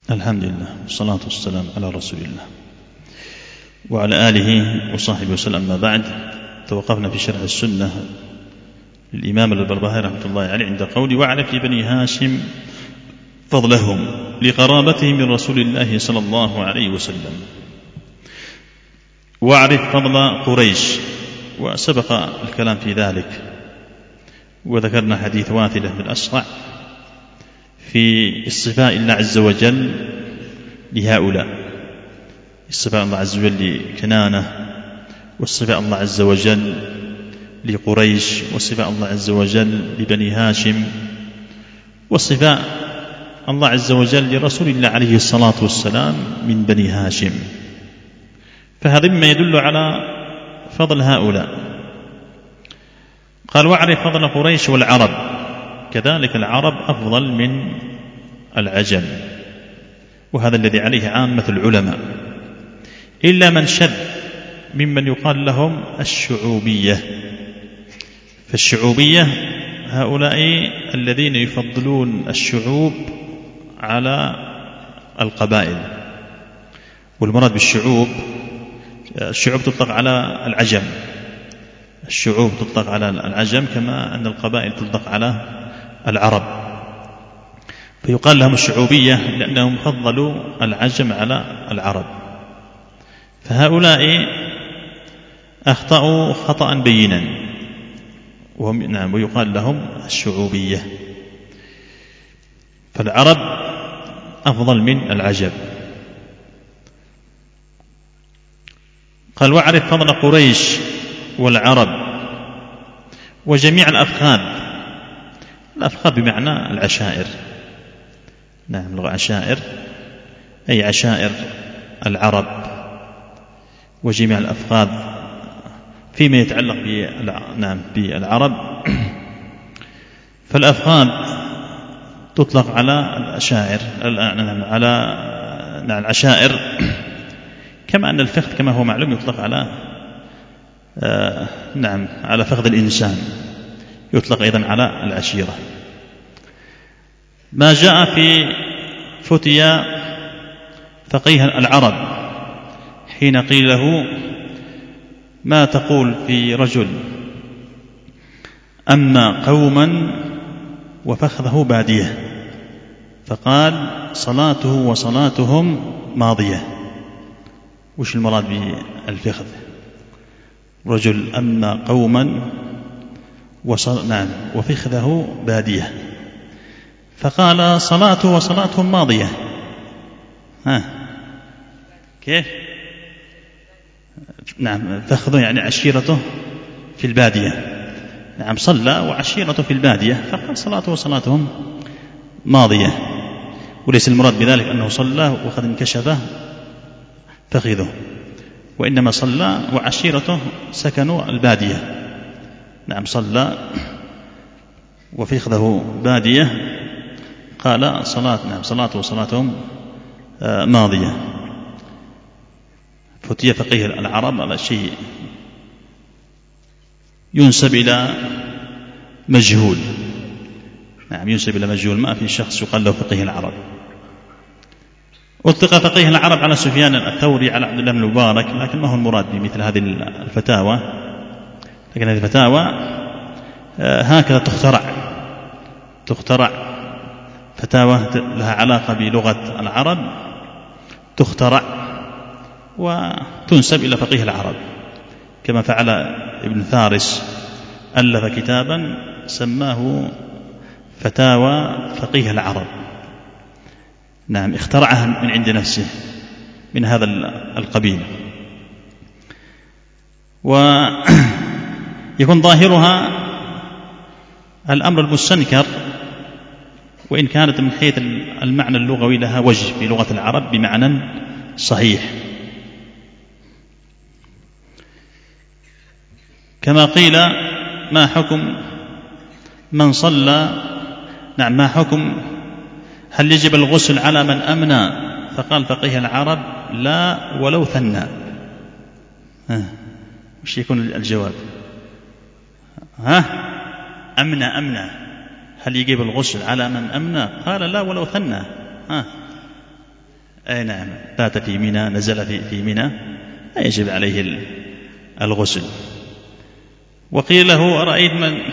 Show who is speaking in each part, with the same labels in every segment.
Speaker 1: الحمد لله والصلاة والسلام على رسول الله وعلى آله وصحبه وسلم. ما بعد، توقفنا في شرح السنة للإمام البربهاري رحمة الله عليه عند قوله: واعرف لبني هاشم فضلهم لقرابتهم من رسول الله صلى الله عليه وسلم. واعرف فضل قريش، وسبق الكلام في ذلك، وذكرنا حديث واثلة بن الأسقع في اصطفاء الله عز وجل لهؤلاء، اصطفاء الله عز وجل لكنانة، واصطفاء الله عز وجل لقريش، واصطفاء الله عز وجل لبني هاشم، واصطفاء الله عز وجل لرسول الله عليه الصلاة والسلام من بني هاشم. فهذا مما يدل على فضل هؤلاء. قال: واعرف فضل قريش والعرب، كذلك العرب أفضل من العجم، وهذا الذي عليه عامة العلماء، إلا من شذ ممن يقال لهم الشعوبية. فالشعوبية هؤلاء الذين يفضلون الشعوب على القبائل، والمراد بالشعوب الشعوب تطلق على العجم، الشعوب تطلق على العجم كما أن القبائل تطلق على العرب، فيقال لهم الشعوبية لأنهم فضلوا العجم على العرب. فهؤلاء أخطأوا خطأ بينا، ويقال لهم الشعوبية. فالعرب أفضل من العجم. قال: واعرف فضل قريش والعرب وجميع الأفخاذ. الأفخاذ بمعنى العشائر، نعم، العشائر أي عشائر العرب، وجميع الأفخاذ فيما يتعلق بالعرب. فالأفخاذ تطلق على العشائر، على العشائر، كما أن الفخذ كما هو معلوم يطلق على على فخذ الإنسان، يطلق أيضا على العشيرة. ما جاء في فتيا فقيه العرب حين قيل له: ما تقول في رجل أما قوما وفخذه بادية؟ فقال: صلاته وصلاتهم ماضية. وش المراد بالفخذ؟ رجل أما قوما وفخذه بادية، فقال: صلاته وصلاتهم ماضية. كيف؟ فخذه يعني عشيرته في البادية، صلى وعشيرته في البادية، فقال: صلاته وصلاتهم ماضية. وليس المراد بذلك أنه صلى وقد انكشف فخذه، وإنما صلى وعشيرته سكنوا البادية. صلى وفخذه بادية، قال: صلاته وصلاتهم ماضية. فتي فقيه العرب على شيء ينسب إلى مجهول، ينسب إلى مجهول، ما في شخص يقال له فقيه العرب. أطلق فقيه العرب على سفيان الثوري، على عبد الله بن المبارك، لكن ما هو المراد بمثل هذه الفتاوى. لكن هذه الفتاوى هكذا تخترع فتاوى لها علاقة بلغة العرب، تخترع وتنسب إلى فقيه العرب، كما فعل ابن فارس، ألف كتابا سماه فتاوى فقيه العرب. اخترعها من عند نفسه، من هذا القبيل. ويكون ظاهرها الأمر المستنكر، وإن كانت من حيث المعنى اللغوي لها وجه في لغة العرب بمعنى صحيح. كما قيل: ما حكم من صلى، ما حكم، هل يجب الغسل على من أمنى؟ فقال فقيه العرب: لا ولو ثنى. وش يكون الجواب؟ أمنى هل يجب الغسل على من أمنى؟ قال: لا ولو ثنى. أي نعم، بات في منى، نزل في منى، لا يجب عليه الغسل. وقيل له أرأيت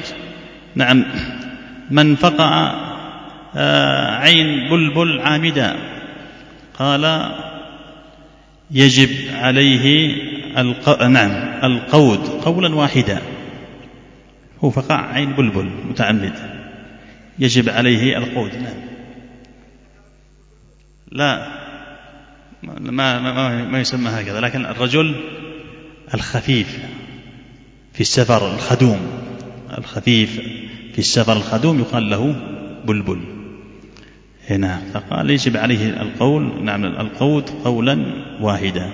Speaker 1: من فقع عين بلبل عامدا، قال يجب عليه القود قولا واحدا. هو فقع عين بلبل متعمد، يجب عليه القود. لا، ما يسمى هكذا، لكن الرجل الخفيف في السفر الخدوم، الخفيف في السفر الخدوم يقال له بلبل هنا. فقال يجب عليه القود قولا واحدا.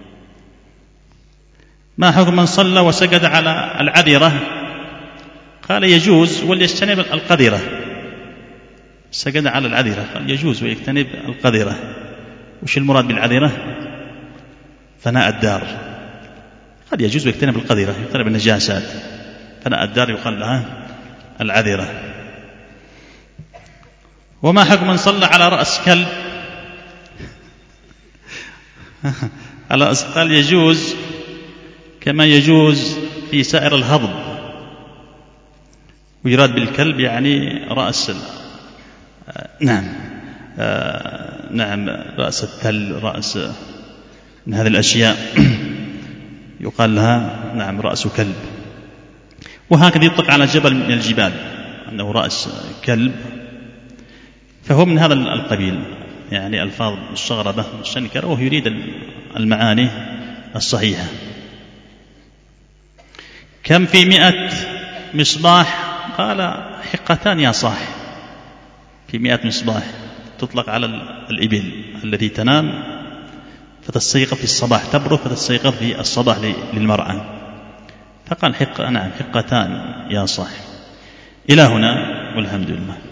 Speaker 1: ما حكم من صلى وسجد على العذرة؟ قال يجوز وليجتنب القذرة. سجد على العذرة قال يجوز ويجتنب القذرة. وش المراد بالعذرة؟ فناء الدار. قد يجوز ويجتنب القذرة، يجتنب النجاسات. فناء الدار يقال لها العذرة. وما حكم من صلى على رأس كلب؟ قال يجوز كما يجوز في سائر الهضم. ويراد بالكلب يعني رأس رأس الثل، رأس من هذه الأشياء يقال لها رأس كلب. وهكذا يطلق على جبل من الجبال أنه رأس كلب، فهو من هذا القبيل، يعني ألفاظ مستغربة مستنكرة، وهو يريد المعاني الصحيحة. كم في 100 مصباح؟ قال حقتان يا صاح. في 100 مصباح تطلق على الإبل التي تنام فتستيقظ في الصباح، تبرد فتستيقظ في الصباح للمرأة. فقال حقتان يا صاح. إلى هنا والحمد لله.